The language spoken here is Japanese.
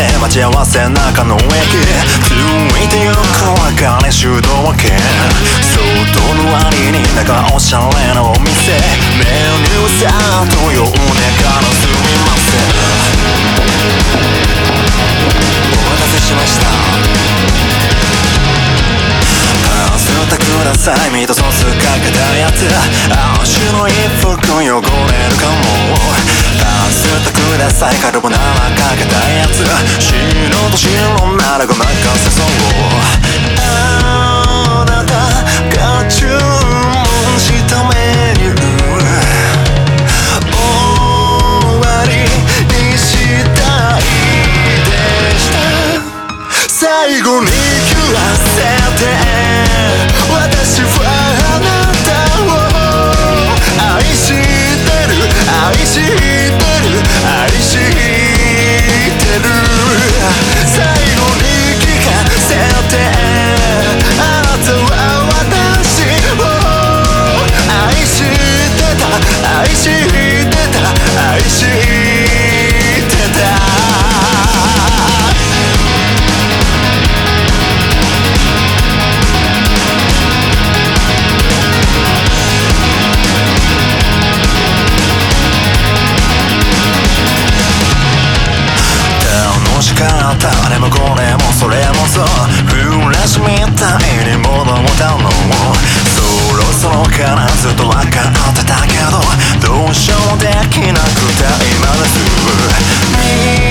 で待ち合わせ中の駅ついてゆく別れ主導権外の割にだからおしゃれなお店メニューさとようねからすみませんお待たせしましたパスタくださいミートソースかけたやつ足の衣服汚れるかもパスタくださいカルボナーラかけたやつ白と白ならごまかせそうあなたが注文したメニュー終わりにしたいでした最後に言わせて私はあなたを愛してる愛してる愛してる最後に聞かせてあなたは私を愛してた愛してた愛してた楽しかったでもこれもそれもそうフラッシュみたいに物を頼むそろそろからずっと分かってたけどどうしようもできなくて今です